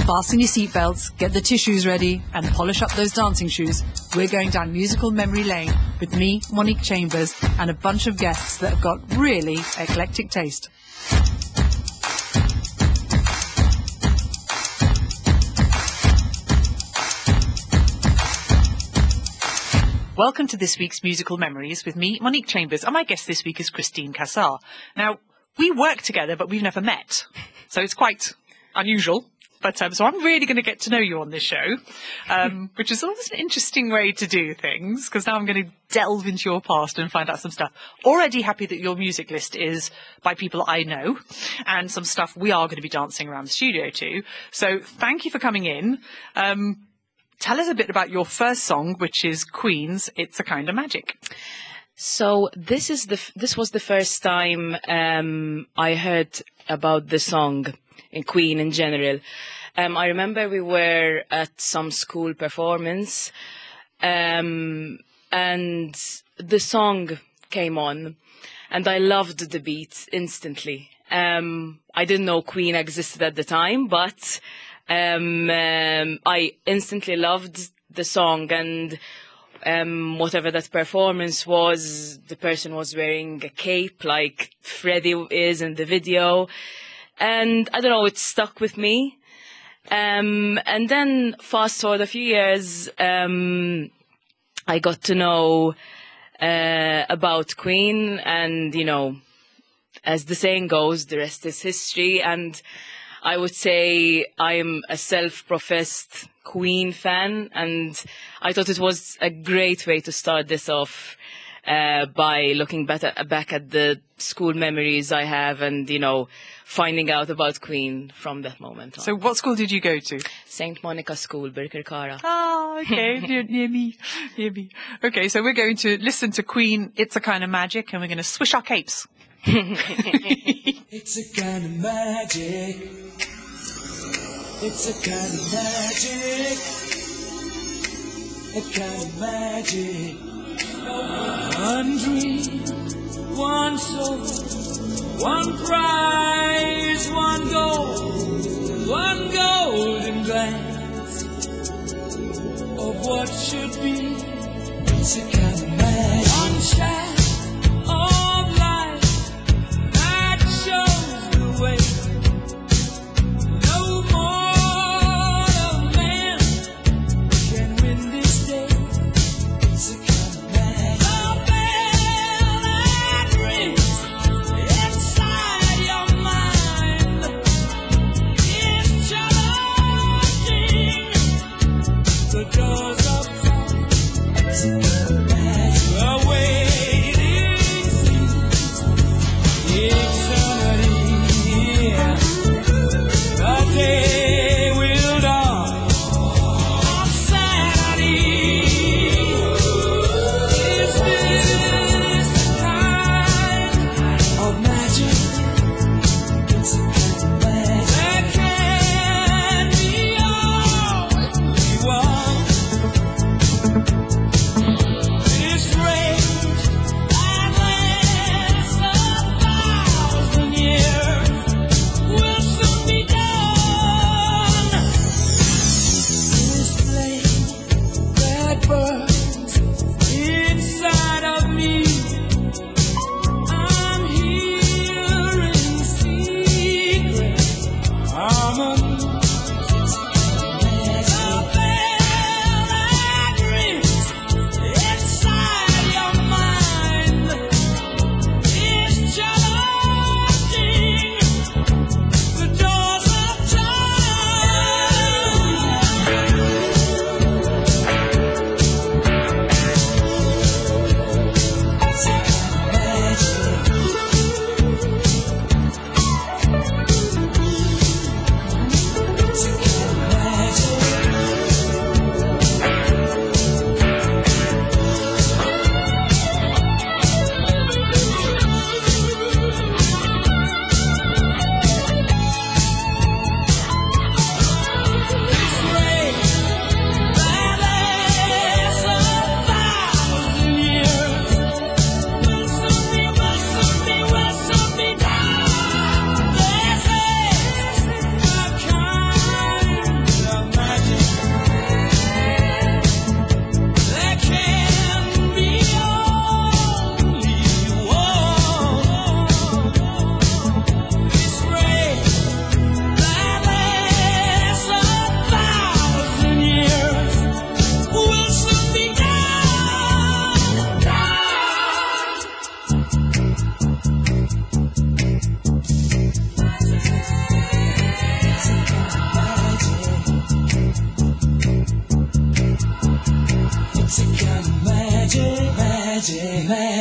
Fasten your seatbelts, get the tissues ready, and polish up those dancing shoes. We're going down musical memory lane with me, Monique Chambers, and a bunch of guests that have got really eclectic taste. Welcome to this week's Musical Memories with me, Monique Chambers, and my guest this week is Christine Cassar. Now, we work together, but we've never met, so it's quite unusual. But so I'm really going to get to know you on this show, which is always an interesting way to do things, because now I'm going to delve into your past and find out some stuff. Already happy that your music list is by people I know, and some stuff we are going to be dancing around the studio to. So thank you for coming in. Tell us a bit about your first song, which is Queen's "It's a Kind of Magic." So this was the first time I heard about the song in Queen in general. I remember we were at some school performance, and the song came on, and I loved the beat instantly. I didn't know Queen existed at the time, but I instantly loved the song, and whatever that performance was, the person was wearing a cape like Freddie is in the video. And I don't know, it stuck with me. And then fast forward a few years, I got to know about Queen, and, you know, as the saying goes, the rest is history. And I would say I'm a self-professed Queen fan, and I thought it was a great way to start this off by looking back at the school memories I have, and, you know, finding out about Queen from that moment on. So what school did you go to? St. Monica School, Birkirkara. Oh, okay, near me. Okay, so we're going to listen to Queen, "It's a Kind of Magic," and we're going to swish our capes. It's a kind of magic. It's a kind of magic. A kind of magic. One dream, one soul, one prize, one golden glance of what should be. It's a kind of magic. One shaft of light that shows the way. No mortal man can win this day. It's a kind of magic. The bell that rings inside your mind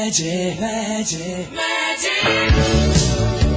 magic, magic, magic.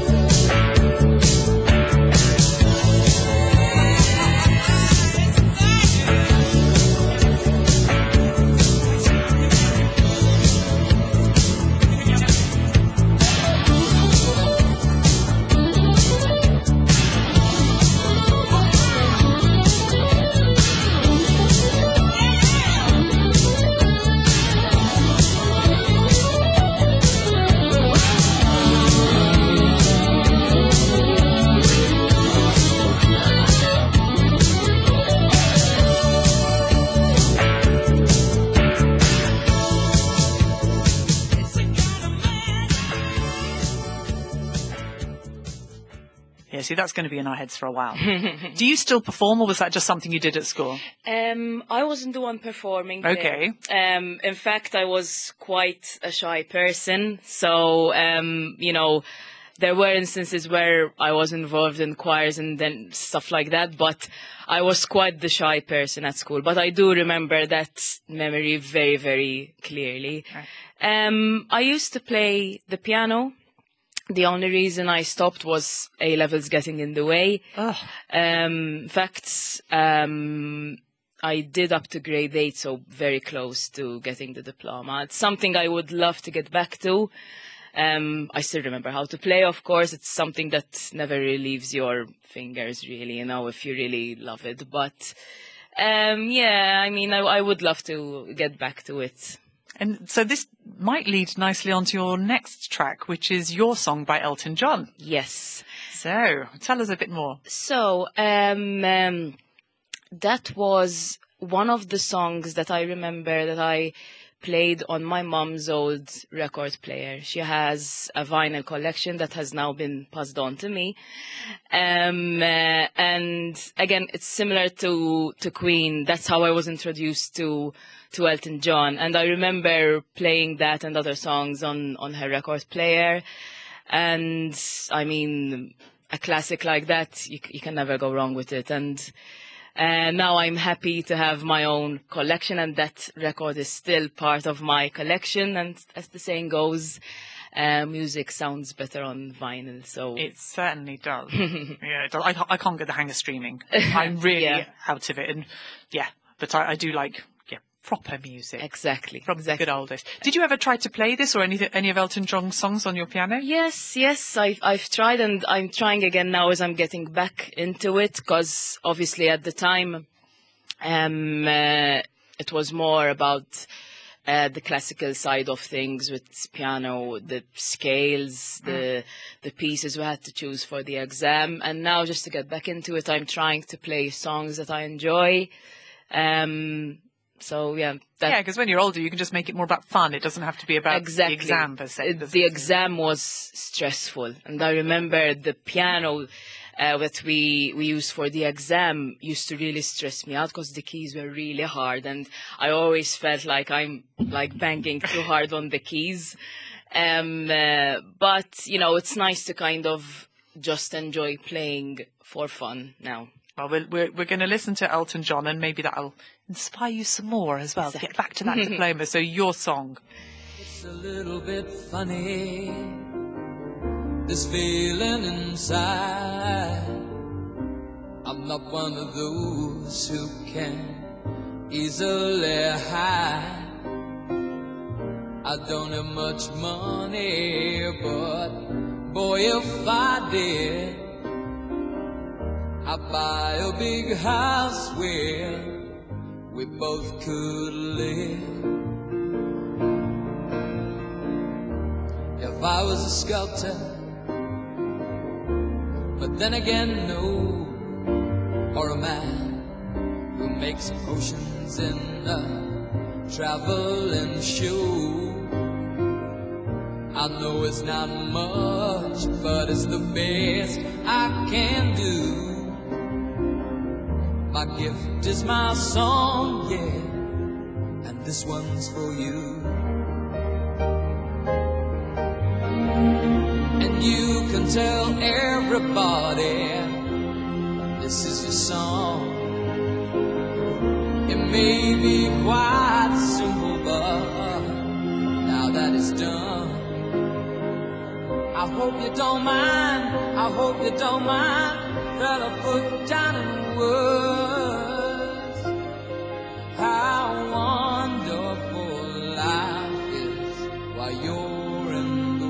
Yeah, see, that's going to be in our heads for a while. Do you still perform, or was that just something you did at school? I wasn't the one performing there. Okay. In fact, I was quite a shy person. So, you know, there were instances where I was involved in choirs and then stuff like that, but I was quite the shy person at school. But I do remember that memory very, very clearly. Right. I used to play the piano. The only reason I stopped was A-levels getting in the way. Oh. In fact, I did up to grade 8, so very close to getting the diploma. It's something I would love to get back to. I still remember how to play, of course. It's something that never really leaves your fingers, really, you know, if you really love it. But, yeah, I mean, I would love to get back to it. And so this might lead nicely onto your next track, which is Your Song by Elton John. Yes. So, tell us a bit more. So, that was one of the songs that I remember that I played on my mom's old record player. She has a vinyl collection that has now been passed on to me. And again, it's similar to Queen. That's how I was introduced to Elton John. And I remember playing that and other songs on her record player. And I mean, a classic like that, you can never go wrong with it. And now I'm happy to have my own collection, and that record is still part of my collection. And as the saying goes, music sounds better on vinyl. So It certainly does. Yeah, it does. I can't get the hang of streaming. I'm really Yeah. out of it. And yeah, but I do like proper music. exactly. From the good old days. Did you ever try to play this or any of Elton John's songs on your piano? Yes, I've tried, and I'm trying again now as I'm getting back into it, because obviously at the time, it was more about the classical side of things with piano, the scales, the pieces we had to choose for the exam. And now just to get back into it, I'm trying to play songs that I enjoy. So yeah, Yeah, because when you're older, you can just make it more about fun. It doesn't have to be about exactly. the exam per se. The exam was stressful, and I remember the piano that we used for the exam used to really stress me out because the keys were really hard, and I always felt like I'm like banging too hard on the keys. But you know, it's nice to kind of just enjoy playing for fun now. Well, we're going to listen to Elton John, and maybe that'll inspire you some more as well. Exactly. Get back to that diploma. So Your Song. It's a little bit funny, this feeling inside. I'm not one of those who can easily hide. I don't have much money, but boy, if I did, I'd buy a big house where we both could live. If I was a sculptor, but then again, no, or a man who makes potions in a traveling show. I know it's not much, but it's the best I can do. My gift is my song, yeah, and this one's for you. And you can tell everybody this is your song. It may be quite simple, but now that it's done, I hope you don't mind, I hope you don't mind that I put down in words how wonderful life is while you're in the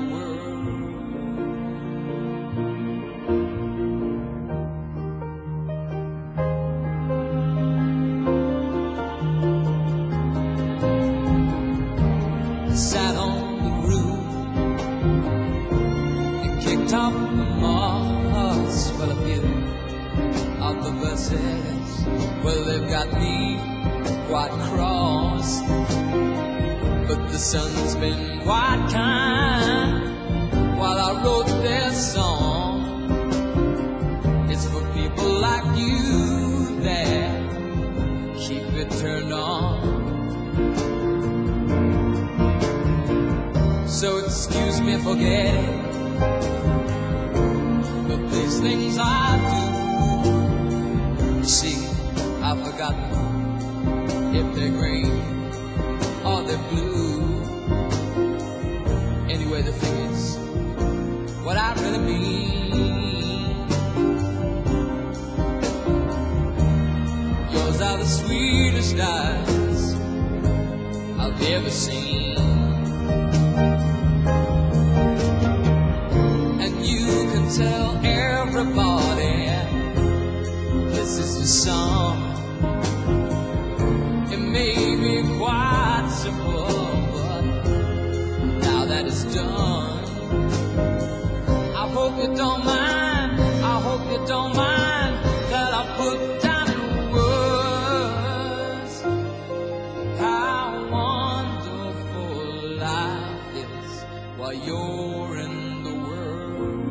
world. Sat on the roof and kicked off the moss. Well, a few of the verses, well, they've got me quite cross, but the sun's been quite kind while I wrote this song. It's for people like you that keep it turned on. So excuse me for getting the these things I do. You see, I've forgotten if they're green or they're blue. Anyway, the thing is what I really mean. Yours are the sweetest eyes I've ever seen, and you can tell everybody this is your song. It may be quite simple, but now that it's done, I hope you don't mind, I hope you don't mind that I put down in words how wonderful life is while you're in the world.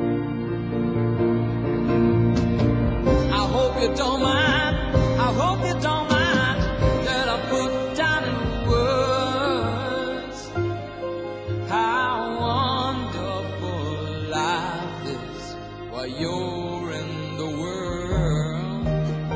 I hope you don't mind, I hope you don't mind that I put down in words how wonderful life is while you're in the world.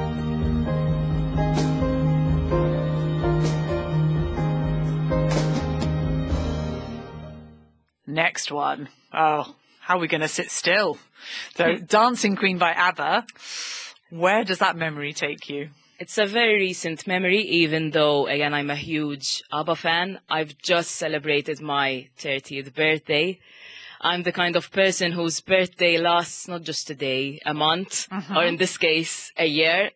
Next one. Oh, how are we going to sit still? So, Dancing Queen by ABBA. Where does that memory take you? It's a very recent memory, even though, again, I'm a huge ABBA fan. I've just celebrated my 30th birthday. I'm the kind of person whose birthday lasts not just a day, a month, or in this case, a year.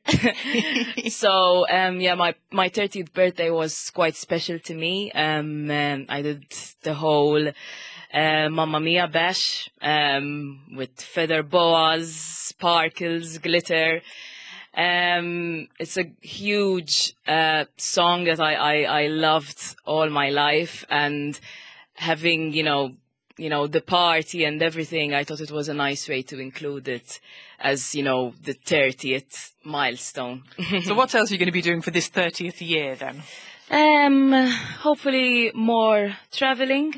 So, yeah, my 30th birthday was quite special to me. I did the whole Mamma Mia bash with feather boas, sparkles, glitter. It's a huge song that I loved all my life, and having, you know, the party and everything, I thought it was a nice way to include it as, you know, the 30th milestone. So what else are you going to be doing for this 30th year then? Hopefully more traveling.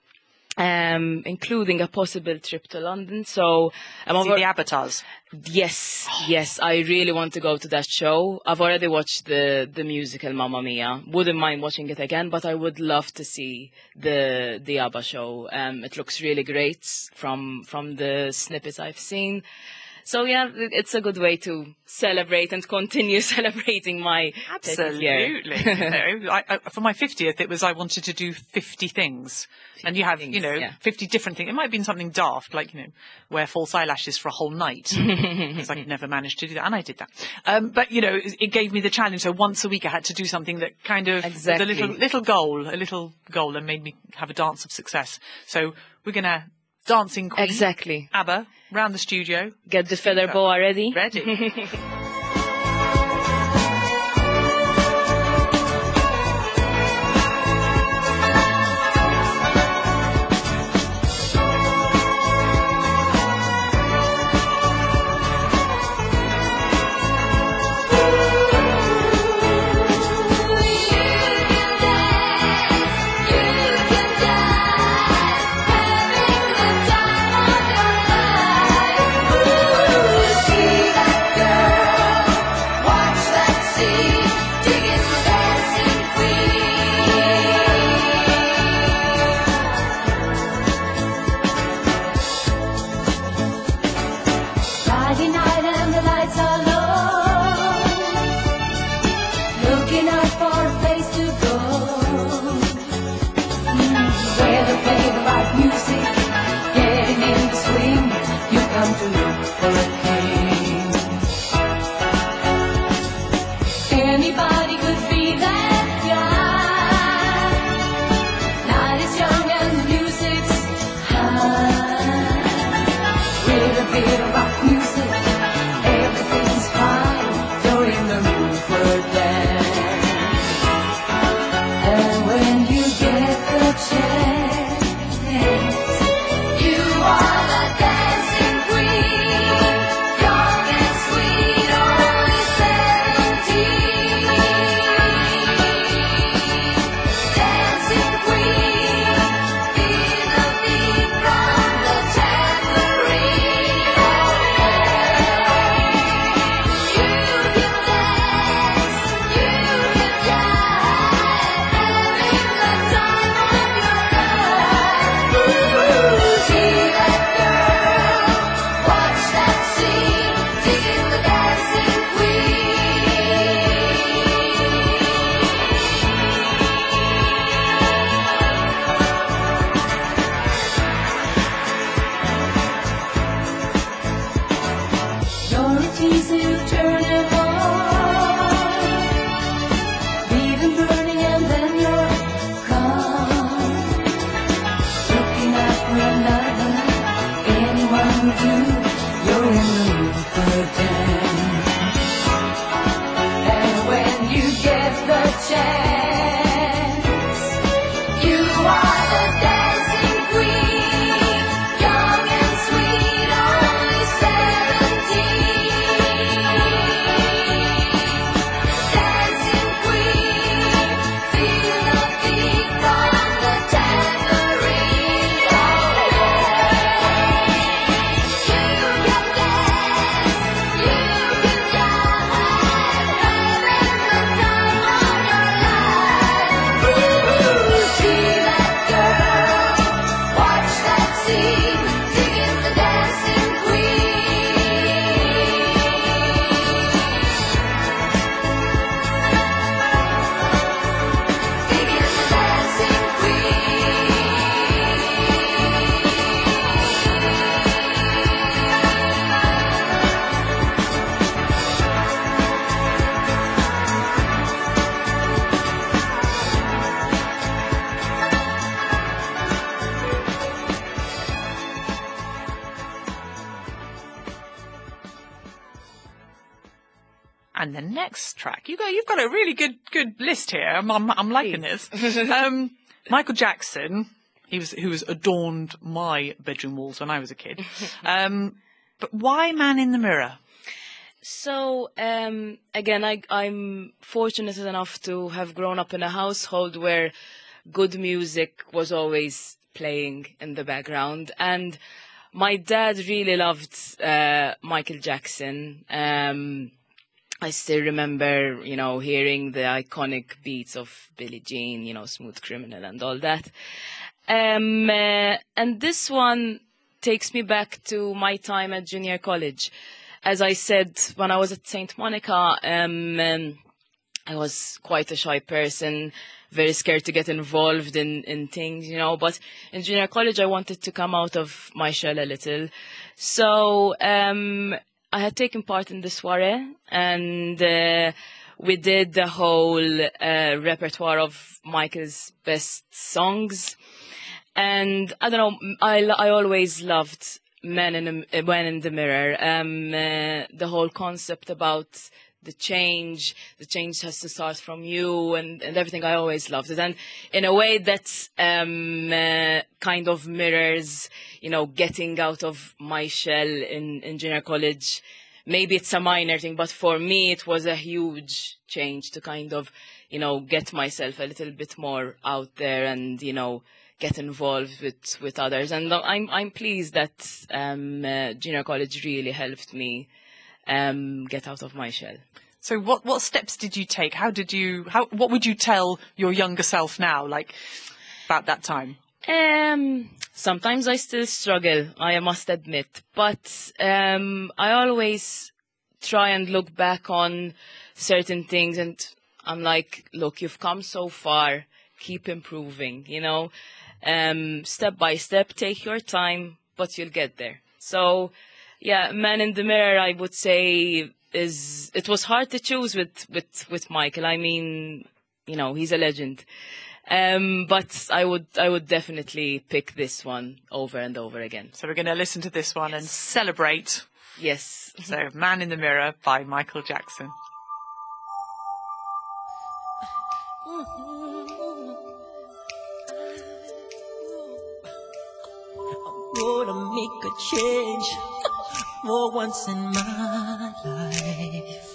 Including a possible trip to London. So See the avatars. Yes, yes, I really want to go to that show. I've already watched the musical Mamma Mia. Wouldn't mind watching it again, but I would love to see the ABBA show. It looks really great from the snippets I've seen. So yeah, it's a good way to celebrate and continue celebrating my 30th year. Absolutely. For my 50th, it was I wanted to do 50 things. And you have, things, you know, yeah. 50 different things. It might have been something daft, like, you know, wear false eyelashes for a whole night. Because I could never manage to do that. And I did that. But, you know, it gave me the challenge. So once a week I had to do something that kind of, Exactly. the little goal, and made me have a dance of success. So we're going to Dancing Queen. Exactly. ABBA, round the studio. Get the feather boa ready. Ready. Girl And the next track, you've got a really good list here. I'm liking this. Michael Jackson, who was adorned my bedroom walls when I was a kid. But why Man in the Mirror? So, again, I'm fortunate enough to have grown up in a household where good music was always playing in the background. And my dad really loved Michael Jackson. I still remember, hearing the iconic beats of Billie Jean, Smooth Criminal and all that. And this one takes me back to my time at junior college. As I said, when I was at St. Monica, I was quite a shy person, very scared to get involved in things, but in junior college I wanted to come out of my shell a little. So I had taken part in the soiree, and we did the whole repertoire of Michael's best songs. And I don't know, I always loved Man in the Mirror. The whole concept about the change has to start from you, and everything. I always loved it. And in a way that kind of mirrors, getting out of my shell in junior college. Maybe it's a minor thing, but for me it was a huge change to kind of, get myself a little bit more out there and, get involved with others. And I'm pleased that junior college really helped me get out of my shell. So what steps did you take? What would you tell your younger self now, about that time? Sometimes I still struggle, I must admit, but I always try and look back on certain things, and I'm like, look, you've come so far, keep improving, step by step, take your time, but you'll get there. So, yeah, Man in the Mirror, I would say, it was hard to choose with Michael. I mean, he's a legend. But I would definitely pick this one over and over again. So we're going to listen to this one and celebrate. Yes. So Man in the Mirror by Michael Jackson. I'm gonna make a change for once in my life.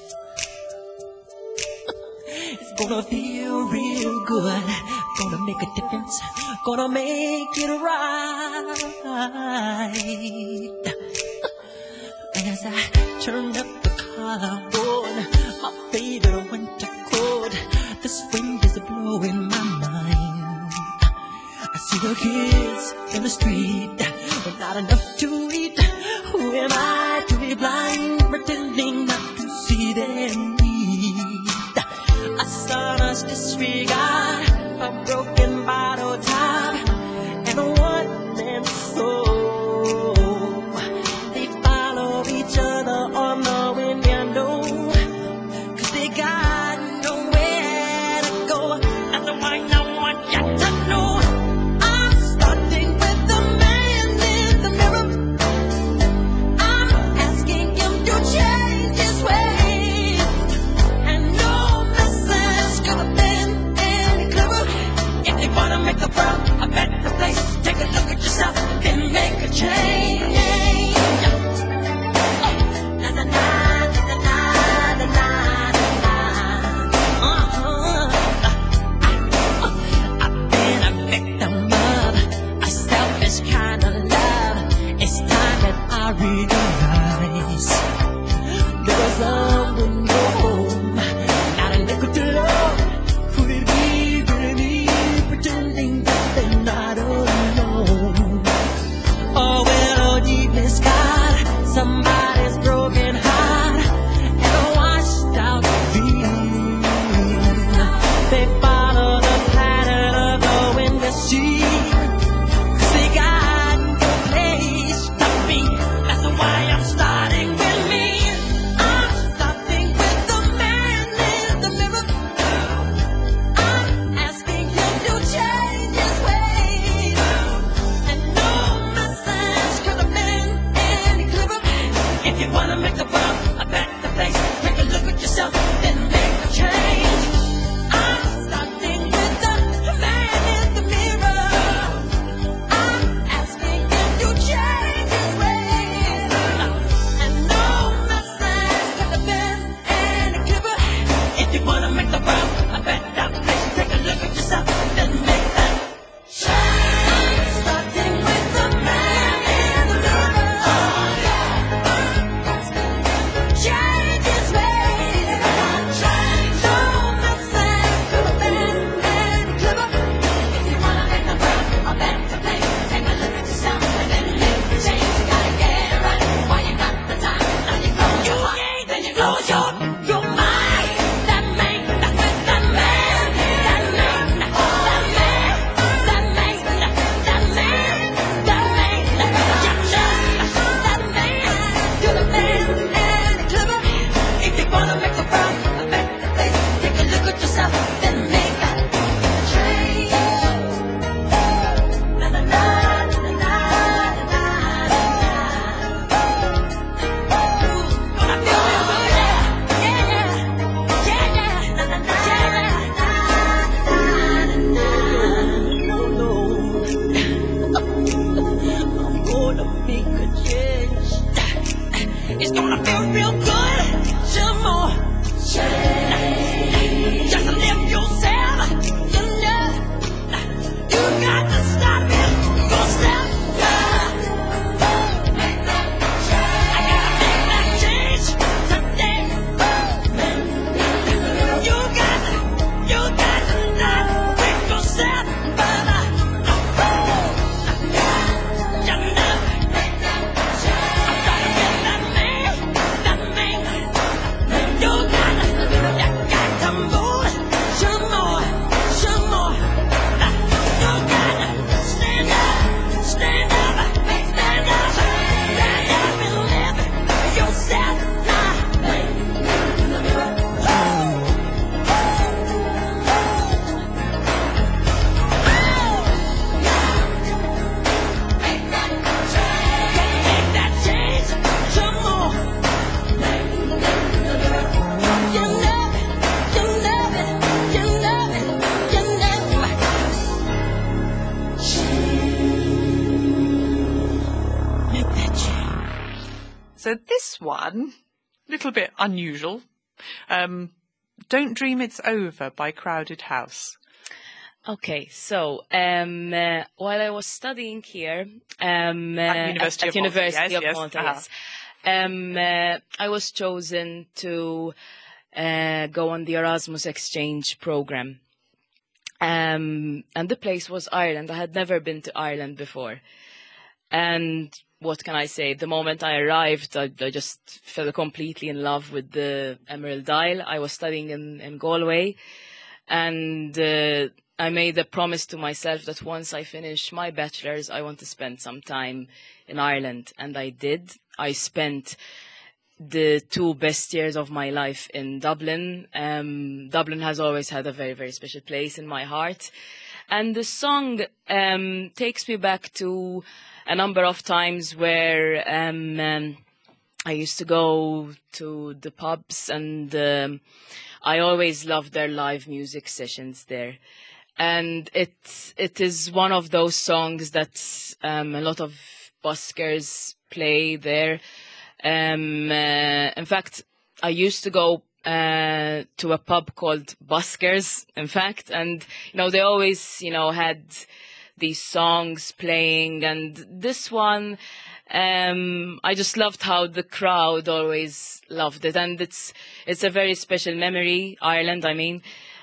It's gonna feel real good. Gonna make a difference. Gonna make it right. As I turn up the collar on my favorite winter coat, this wind is blowing my mind. I see the kids in the street with not enough to eat. Who am I to be blind, pretending not to see their need? A son's disregard, a broken bottle top, and a one-man soul. They follow each other on the window, 'cause they got nowhere to go. That's why I want you to know I'm starting with the man in the mirror. I'm asking him to change his ways, and no message could have been any clearer. If you wanna make the world a better place, take a look at yourself and make a change. Na na na na na na na na. I've been a victim of a selfish kind of love. It's time that I realize there's someone home, not a nickel to love. Could it be really pretending that they're not alone? Oh, well, deep inside, somebody's broken heart and a washed out dream. They follow the pattern of the wind to sea, 'cause they got no place to be. That's why I'm starting with me. I'm If you wanna make the world a better place, take a look at yourself and make that change. Starting with the man in the mirror. Oh yeah. Change is made. Change. No message to the man and clever. If you wanna make the world a better place, take a look at yourself and then make the change. You gotta get right while you got the time. Now you close your heart, then you close your mind. That man, that man, that man, that man, that man, that man, that man, that man, that man, you're the man and clever. If you wanna make the world a better place, take a look at yourself, then make that change. Na na na na na na na. Gonna feel real good, yeah, yeah, yeah, yeah, na na na, yeah, na na na. No, no, I'm gonna make a change. It's gonna feel real good, some more change. Just live yourself, you know. You got to stop it yourself. Make that change. I gotta make that change today. You got to not make yourself, brother. You know, make that change. I'm trying to get that man. You got to move some more. You got to stand up, stand up and live yourself now. Make that change some more. You love it, you love it, you love it, you love it. Make that change. So this one, little bit unusual. Don't Dream It's Over by Crowded House. Okay, so while I was studying here At University of Malta, University yes, of yes, Malta, uh-huh. yes, I was chosen to go on the Erasmus exchange program, and the place was Ireland. I had never been to Ireland before, and what can I say? The moment I arrived, I just fell completely in love with the Emerald Isle. I was studying in Galway, and I made a promise to myself that once I finish my bachelor's, I want to spend some time in Ireland, and I did. I spent the 2 best years of my life in Dublin. Dublin has always had a very, very special place in my heart. And the song takes me back to a number of times where I used to go to the pubs, and I always loved their live music sessions there. And it is one of those songs that a lot of buskers play there. In fact, I used to go to a pub called Buskers, in fact, and they always had these songs playing, and this one I just loved how the crowd always loved it, and it's a very special memory. Ireland, I mean,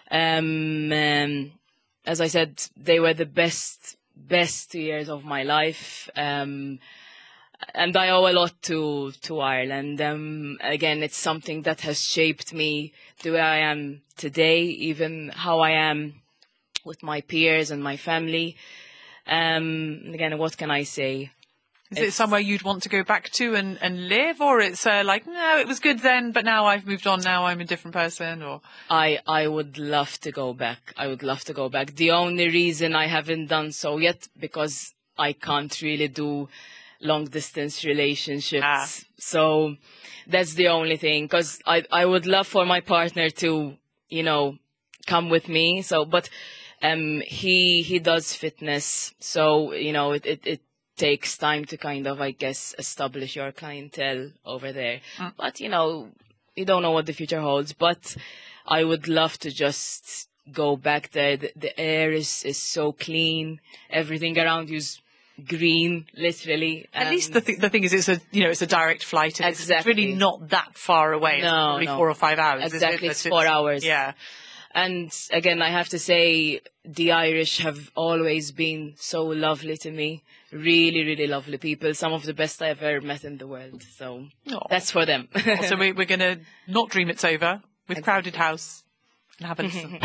as I said, they were the best 2 years of my life. And I owe a lot to Ireland. Again, it's something that has shaped me the way I am today, even how I am with my peers and my family. Again, what can I say? Is it somewhere you'd want to go back to and live, or it's like, no, it was good then, but now I've moved on, now I'm a different person, or? I would love to go back. I would love to go back. The only reason I haven't done so yet, because I can't really do long distance relationships. So that's the only thing, because I would love for my partner to, come with me. So, but he does fitness. So, it takes time to kind of, I guess, establish your clientele over there. But, you don't know what the future holds. But I would love to just go back there. The air is so clean. Everything around you is green, literally. At least the thing is, it's a direct flight. And Exactly. It's really not that far away. It's probably 4 or 5 hours. isn't it? Exactly, But it's 4 hours. Yeah. And again, I have to say, the Irish have always been so lovely to me. Really, really lovely people. Some of the best I ever met in the world. So Aw. that's for them. So we're going to not dream it's over with Crowded House and have a listen.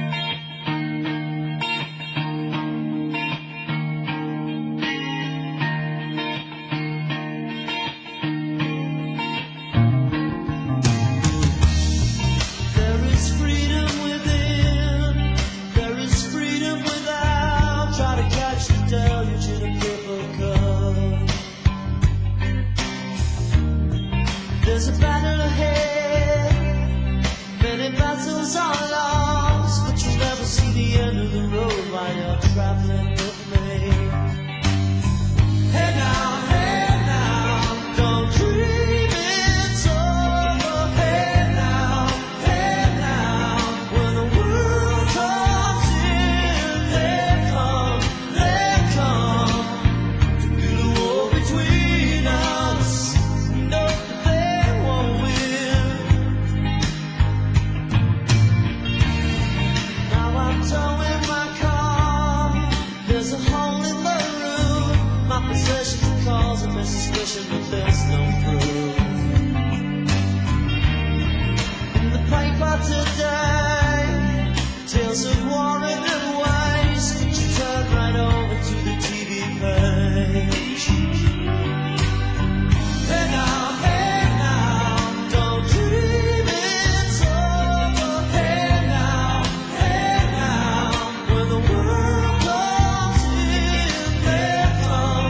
There is freedom within, there is freedom without. Try to catch the deluge in a paper cup. There's a battle ahead, many battles are lost, but you'll never see the end of the road while you're traveling with me. Hey now, don't dream it's over. Hey now, when the world comes in, they come to build a wall between us. No, they won't win. Now I'm towing my car. There's a hole in the roof. My possessions cause a suspicion, but there's no proof. In the paper today, tales of war and waste. Could you turn right over to the TV page? Hey now, don't dream it's over. Hey now, when the world comes in, they come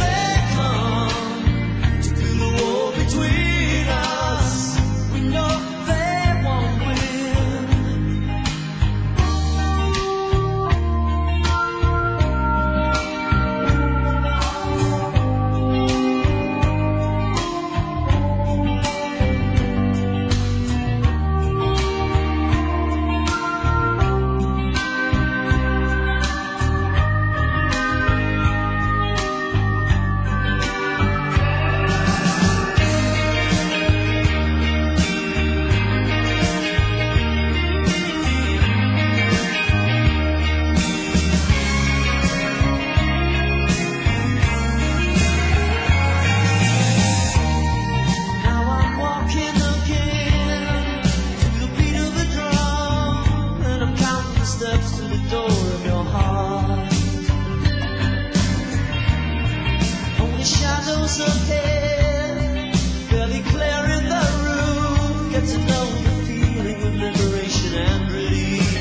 to build a wall between us. We know they won't win. Now I'm walking again to the beat of the drum, and I'm counting the steps to the door of your heart. Only shadows ahead, barely clearing the room. Get to know the feeling of liberation and release.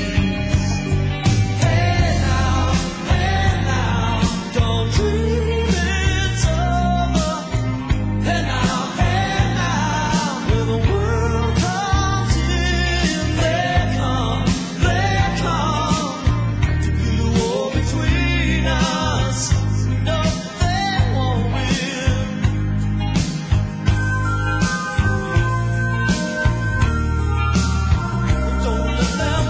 Hey now, don't dream it's over. Hey now, when the world comes in, they come to build a wall between us. No, they won't win. Don't let them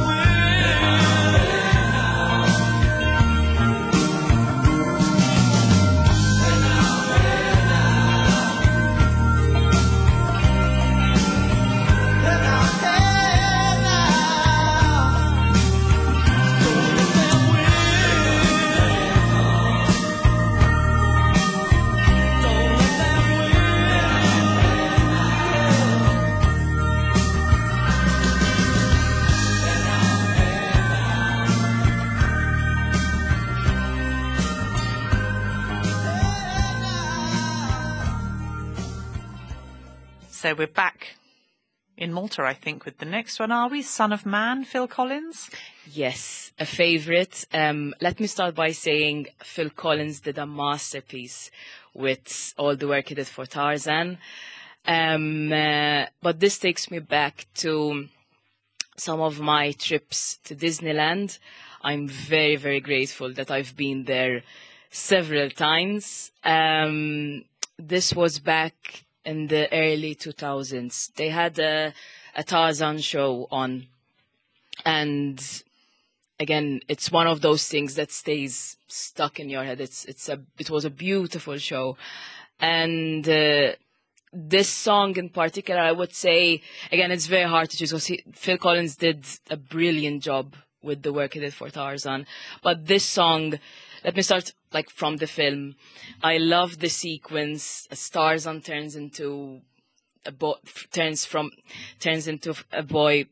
So we're back in Malta, I think, with the next one, are we? Son of Man, Phil Collins? Yes, a favorite. Let me start by saying Phil Collins did a masterpiece with all the work he did for Tarzan. But this takes me back to some of my trips to Disneyland. I'm very, very grateful that I've been there several times. This was back in the early 2000s. They had a Tarzan show on And again, it's one of those things that stays stuck in your head. It was a beautiful show. And this song in particular, I would say, again, it's very hard to choose because Phil Collins did a brilliant job with the work he did for Tarzan. But this song, let me start like from the film. I love the sequence as Tarzan turns into a boy, turns into a boy.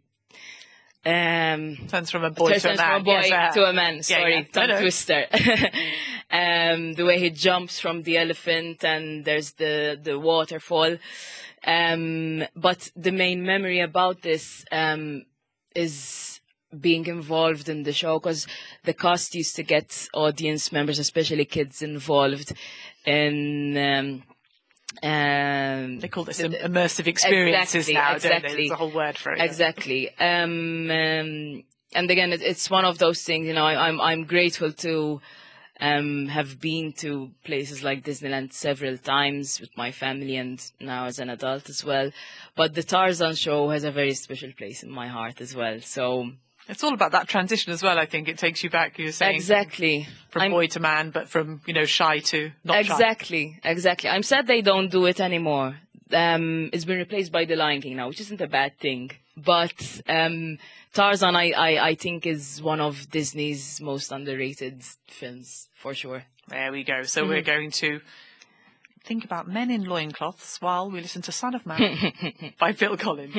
Turns from a boy to a man. From a boy Yes, to a man. Sorry, tongue No. twister. The way he jumps from the elephant and there's the waterfall. But the main memory about this is being involved in the show, because the cast used to get audience members, especially kids, involved in. They call this immersive experiences now, don't they? Exactly. There's a whole word for it. Exactly. And again, it's one of those things. You know, I'm grateful to have been to places like Disneyland several times with my family and now as an adult as well. But the Tarzan show has a very special place in my heart as well. So it's all about that transition as well. I think it takes you back. You're saying exactly from boy to man, but from shy to not exactly, shy. Exactly. I'm sad they don't do it anymore. It's been replaced by The Lion King now, which isn't a bad thing. But Tarzan, I think, is one of Disney's most underrated films, for sure. There we go. So we're going to think about men in loincloths while we listen to Son of Man by Phil Collins.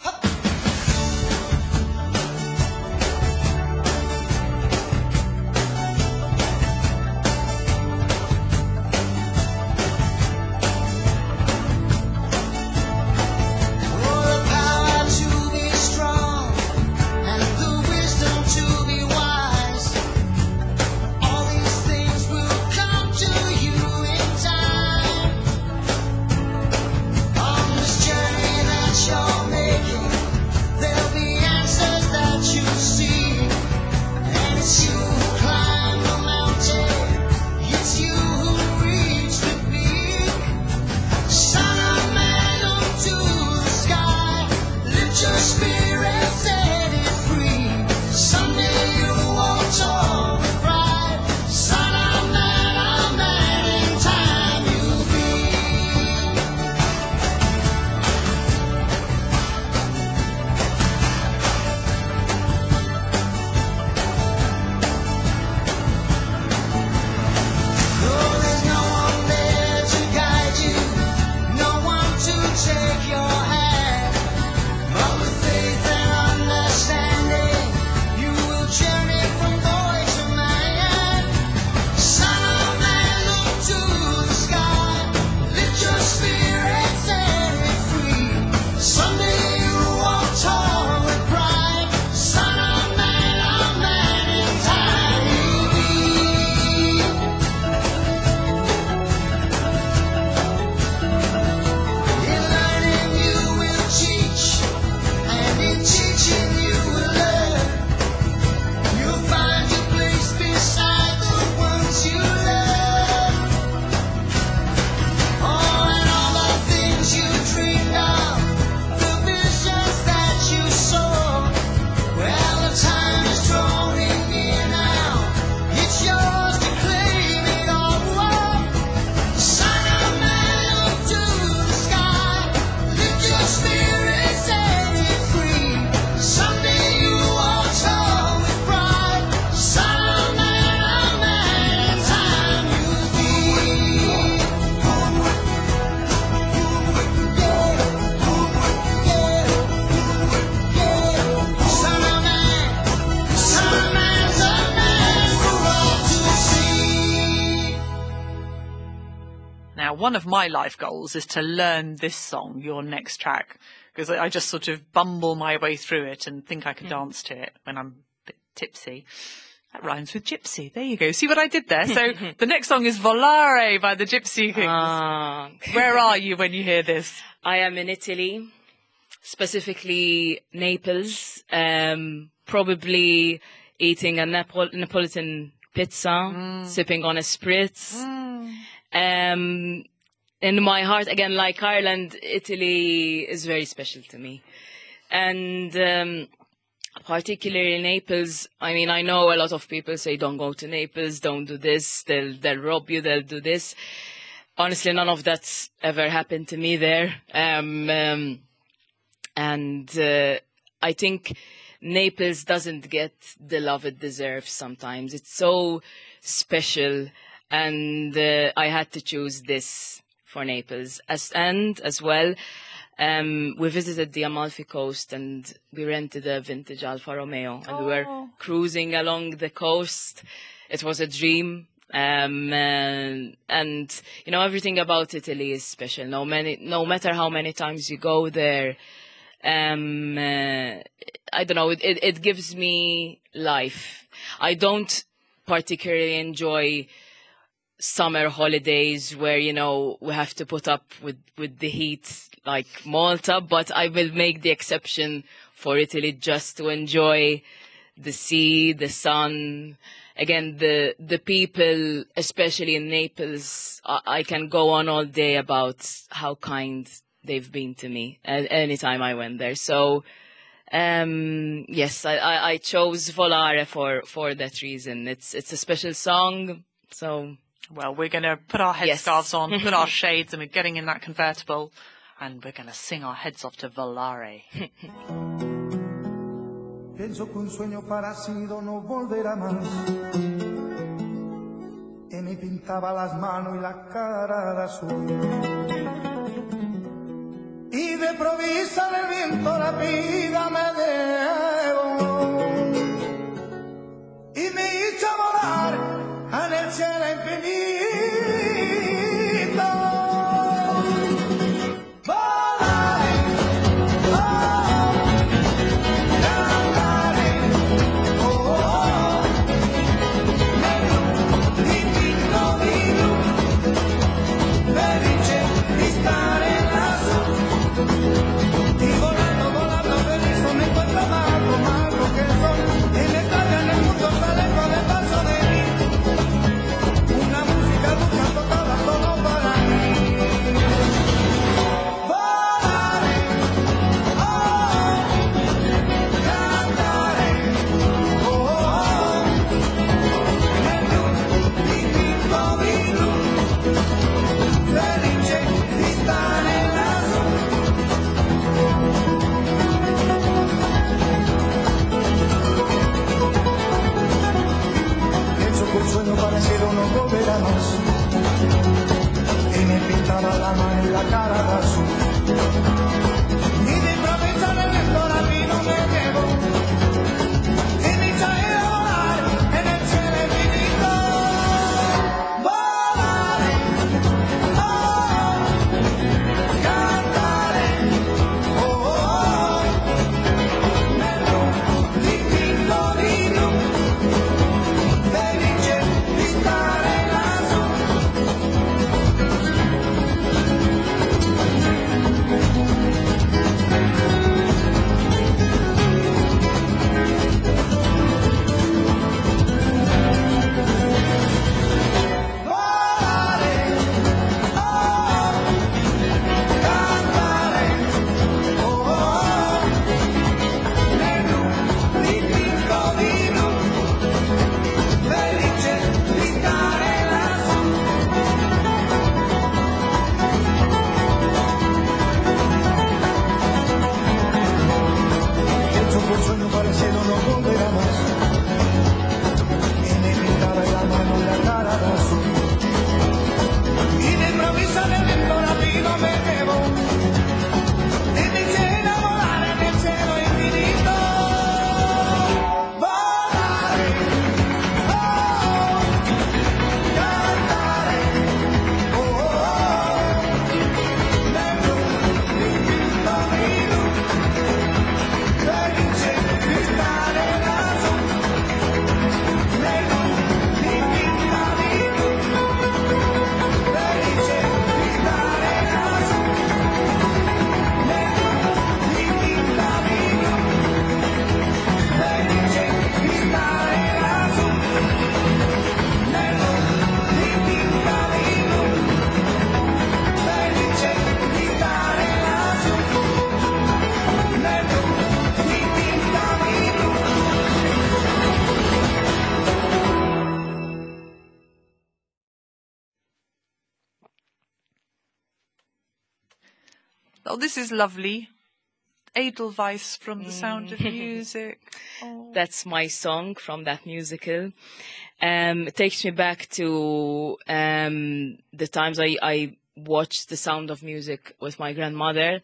One of my life goals is to learn this song, your next track, because I just sort of bumble my way through it and think I can dance to it when I'm a bit tipsy. That rhymes with gypsy. There you go. See what I did there? So the next song is Volare by the Gypsy Kings. Where are you when you hear this? I am in Italy, specifically Naples, probably eating a Neapolitan pizza, sipping on a spritz. In my heart, again, like Ireland, Italy is very special to me. And particularly Naples. I mean, I know a lot of people say don't go to Naples, don't do this, they'll rob you, they'll do this. Honestly, none of that's ever happened to me there. I think Naples doesn't get the love it deserves sometimes. It's so special, and I had to choose this for Naples. As well, we visited the Amalfi Coast and we rented a vintage Alfa Romeo, and we were cruising along the coast. It was a dream. And you know, everything about Italy is special. No matter how many times you go there, I don't know, it gives me life. I don't particularly enjoy summer holidays where, you know, we have to put up with the heat like Malta, but I will make the exception for Italy just to enjoy the sea, the sun. Again, the people, especially in Naples, I can go on all day about how kind they've been to me anytime I went there. So, yes, I chose Volare for that reason. It's a special song, so... Well, we're going to put our headscarves on, put our shades, and we're getting in that convertible, and we're going to sing our heads off to Volare. Pienso que un sueño parecido no volverá más. Y me pintaba las manos y la cara de azul. Y de provisa del viento la vida me dejó. Y me hizo volar en el cielo infinito. Volando, volando feliz, no me encuentro más. Oh, this is lovely. Edelweiss from The Sound of Music. Oh. That's my song from that musical. It takes me back to the times I watched The Sound of Music with my grandmother.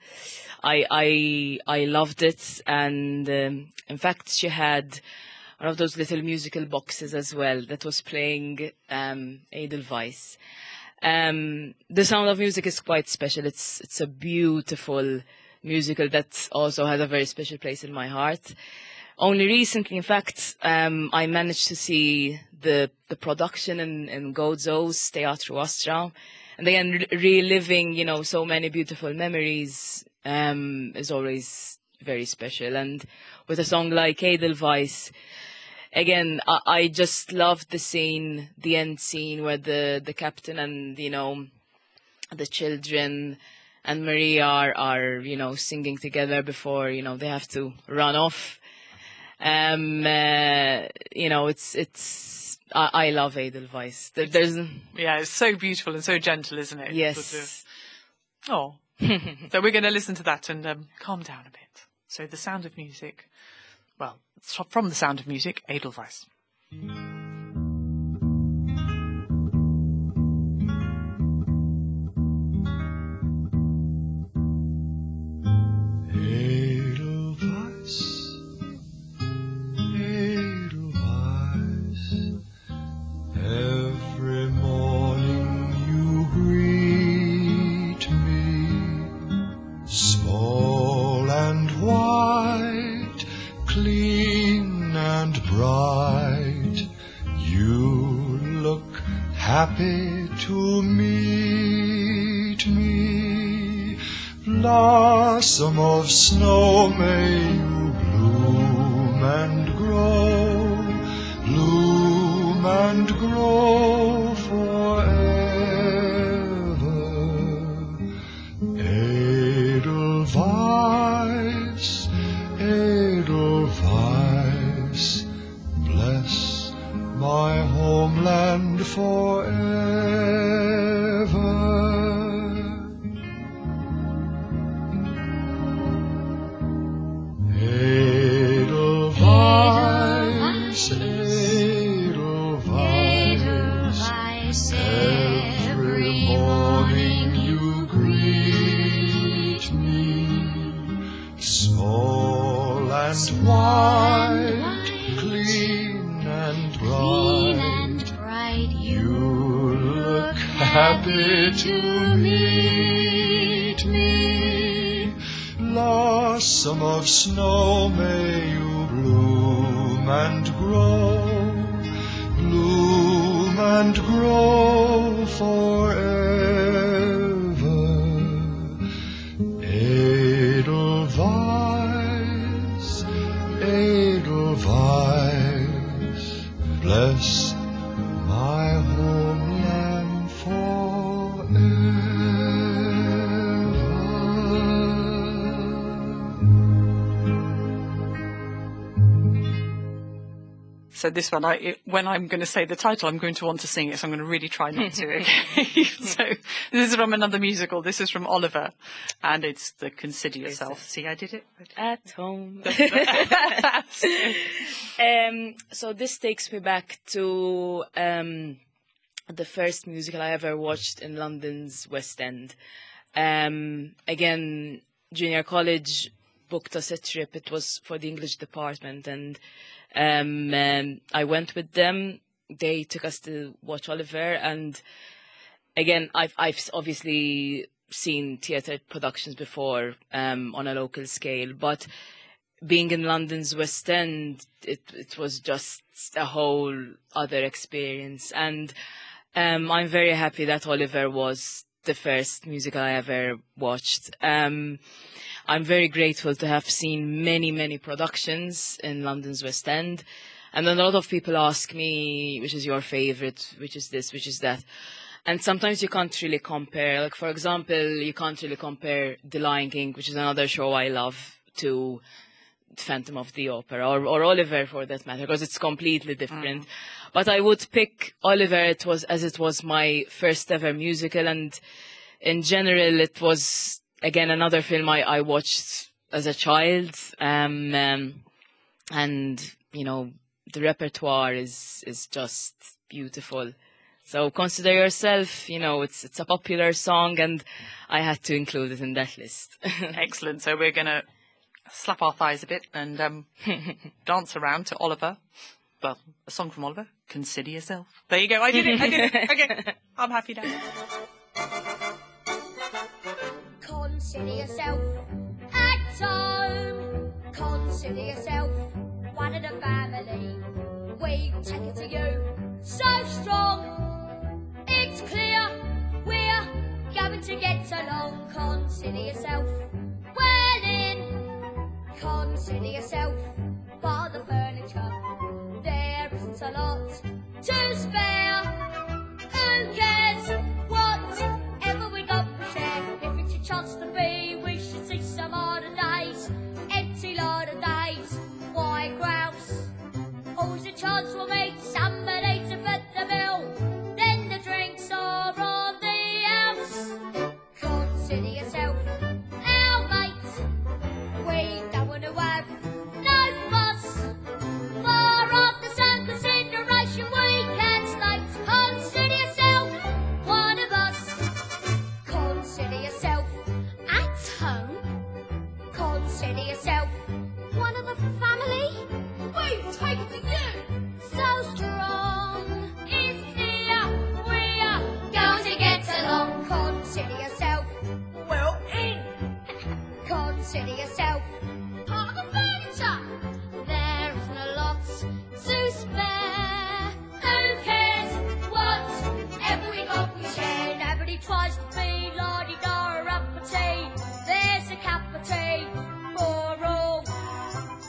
I loved it, and in fact, she had one of those little musical boxes as well that was playing Edelweiss. The Sound of Music is quite special. It's a beautiful musical that also has a very special place in my heart. Only recently, in fact, I managed to see the production in Gozo's Teatro Astra. And again, reliving, so many beautiful memories is always very special. And with a song like Edelweiss, again, I just loved the end scene where the captain and, the children and Maria are singing together before, they have to run off. I love Edelweiss. There's Yeah, it's so beautiful and so gentle, isn't it? Yes. Oh. So we're going to listen to that and calm down a bit. So The Sound of Music. Well, it's from The Sound of Music, Edelweiss. Edelweiss, Edelweiss, every morning you greet me, small and white, clean and bright, you look happy to meet me. Blossom of snow, may you bloom and grow forever. Edelweiss, Edelweiss, bless my homeland forever. Edelweiss, Edelweiss, every morning you greet me, small and white, clean and bright, you look happy to meet me. Blossom of snow, may you bloom and grow forever. Edelweiss, Edelweiss, bless my homeland forever. So this one, when I'm going to say the title, I'm going to want to sing it, so I'm going to really try not to. Okay? So this is from another musical. This is from Oliver, and it's the Consider Yourself. See, I did it. at home. So this takes me back to the first musical I ever watched in London's West End. Again, junior college booked us a trip. It was for the English department, and I went with them. They took us to watch Oliver, and again, I've obviously seen theatre productions before on a local scale, but being in London's West End, it was just a whole other experience, and I'm very happy that Oliver was the first musical I ever watched. I'm very grateful to have seen many productions in London's West End. And then a lot of people ask me, which is your favorite, which is this, which is that. And sometimes you can't really compare. Like, for example, you can't really compare The Lion King, which is another show I love, to Phantom of the Opera, or Oliver for that matter, because it's completely different. But I would pick Oliver, as it was my first ever musical, and in general it was again, another film I watched as a child, and you know, the repertoire is just beautiful. So Consider Yourself, you know, it's a popular song, and I had to include it in that list. Excellent. So we're going to slap our thighs a bit and dance around to Oliver. Well, a song from Oliver, Consider Yourself. There you go. I did it. Okay. I'm happy now. Consider yourself at home. Consider yourself one of the family. We take it to you so strong. It's clear we're going to get along. Consider yourself well in. Consider yourself by the furniture. There isn't a lot to spare. Who cares whatever we got to share? If it's your chance to be, we should see some other days. Empty lot of days, why grouse? Always a chance we'll meet somebody to foot the bill. Then the drinks are on the house. Consider yourself our mate. We don't want to have no fuss. For after some consideration we can state. Consider yourself one of us. Consider yourself at home. Consider yourself one of the family. We take it to you so strong. It's clear we're going to get along. Consider yourself well in. Consider yourself part of the furniture. There isn't a lot to spare. Who cares whatever we got we share? Nobody tries to be la-di-da or uppity. There's a cup of tea for all.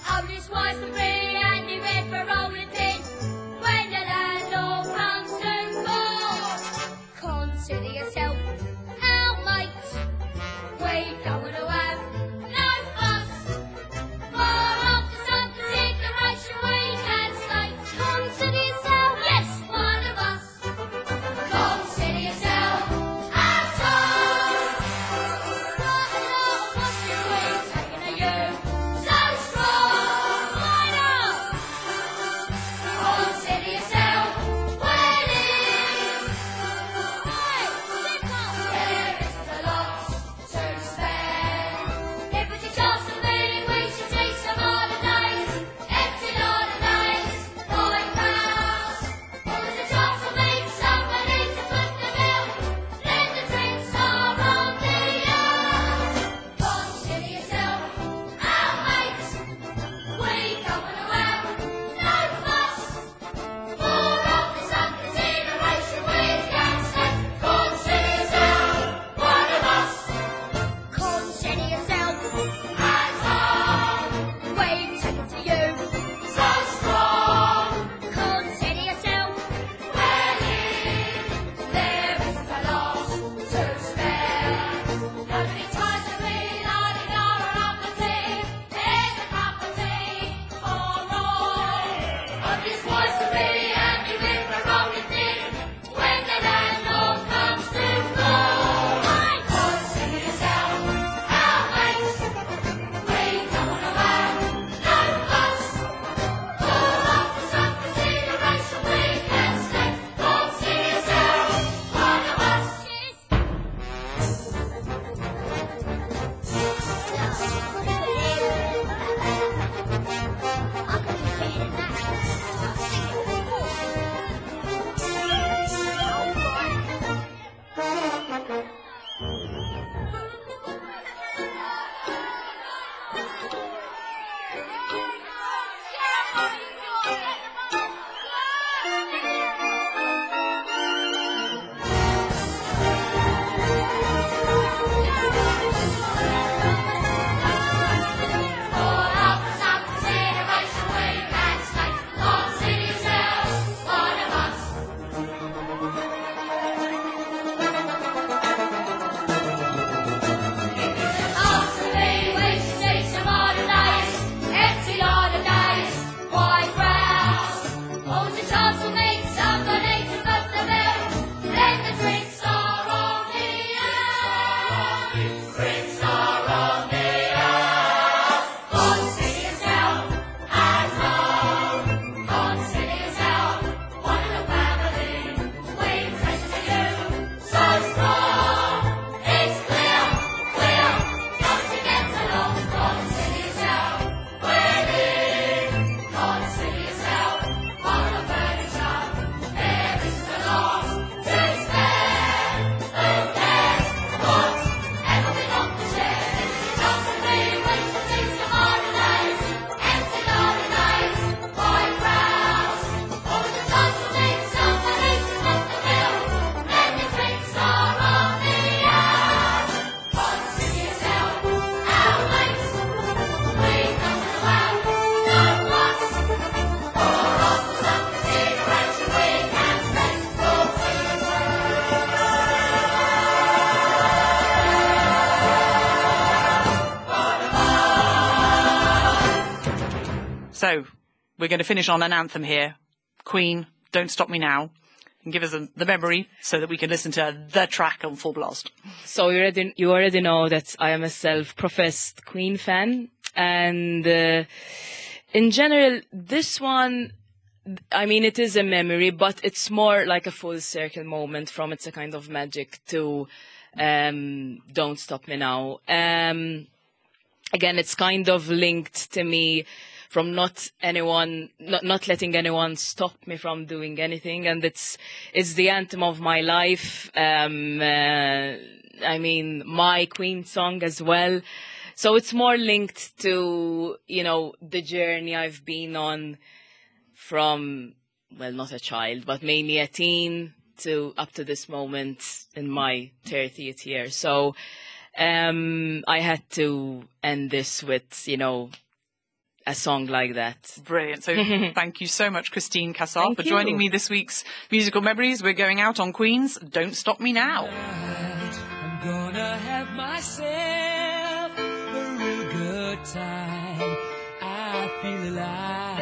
So, we're going to finish on an anthem here. Queen, Don't Stop Me Now. And give us the memory so that we can listen to the track on full blast. So you already know that I am a self-professed Queen fan. And in general, this one, I mean, it is a memory, but it's more like a full circle moment from It's a Kind of Magic to Don't Stop Me Now. Again, it's kind of linked to me from not letting anyone stop me from doing anything, and it's the anthem of my life. I mean, my Queen song as well. So it's more linked to, you know, the journey I've been on from, well, not a child, but mainly a teen to up to this moment in my 30th year. So I had to end this with, you know, a song like that. Brilliant. So thank you so much, Christine Cassar, Thank for you. joining me this week's Musical Memories. We're going out on Queen's Don't Stop Me Now. I'm gonna have myself a real good time. I feel alive.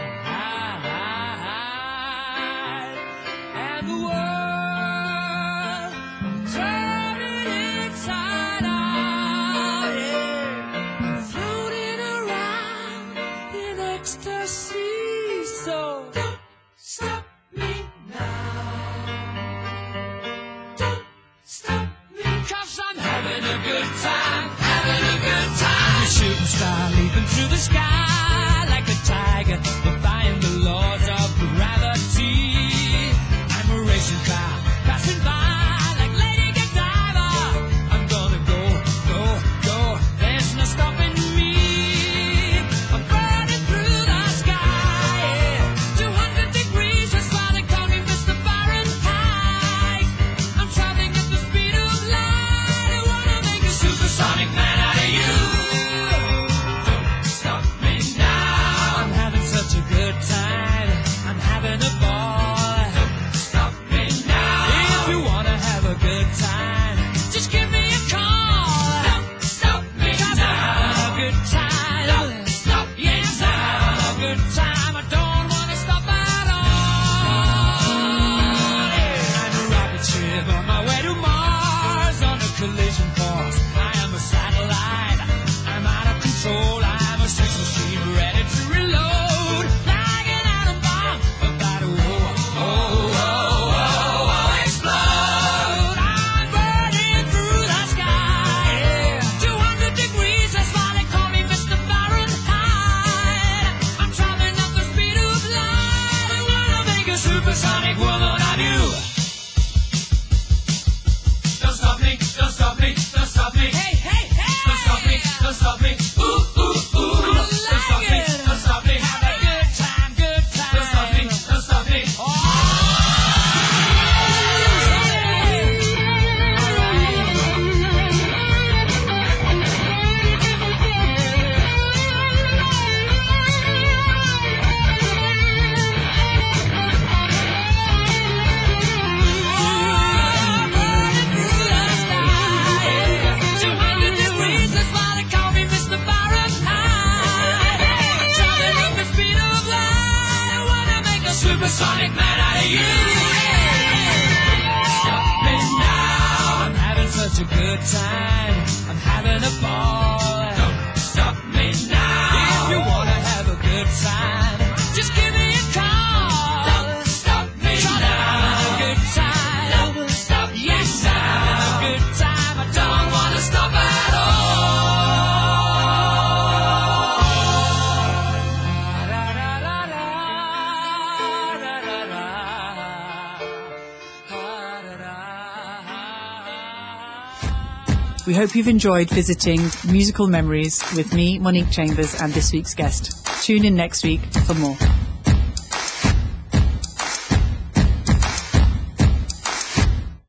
And the world turning inside out. Yeah. I'm floating around in ecstasy. So don't stop me now. Don't stop me, 'cause I'm having a good time, having a good time. A shooting star leaping through the sky like a tiger, defying the laws of gravity. I'm a racing car passing by like Lady Godiva. I'm gonna go, go, go. There's no stopping me. I'm burning through the sky. Yeah. 200 degrees, that's why they call me Mr. Fahrenheit. I'm traveling at the speed of light. I wanna make a supersonic man out of you. Don't stop me now. I'm having such a good time. I'm having a ball. Don't stop me now. If you wanna have a good time, just give me a call. Don't stop me now. I'm having a good time. Don't stop me now. I'm having a good time. I don't wanna stop at all. Yeah. I'm a rocket ship on my way to Mars on a collision course. I am a satellite. I'm out of control. I'm a sex machine ready to reload. Like an atom bomb about to explode. I'm burning through the sky. Yeah. 200 degrees, that's why they call me Mr. Fahrenheit. I'm traveling at the speed of light. I wanna make a supersonic woman of you. Don't stop me, don't stop me, don't stop me. Hey, hey, hey! Don't stop me, don't stop me. Ooh, ooh, ooh. Don't stop me, don't stop me. Have a good time, good time. Don't stop me, don't stop me. Supersonic man out of you. Stop me now. I'm having such a good time. I'm having a ball. Don't stop me now. If you wanna have a good time, just give me a call. Don't stop me now. I'm having a good time. Don't stop me now. I'm having a good time. I don't wanna stop at all. We hope you've enjoyed visiting Musical Memories with me, Monique Chambers, and this week's guest. Tune in next week for more.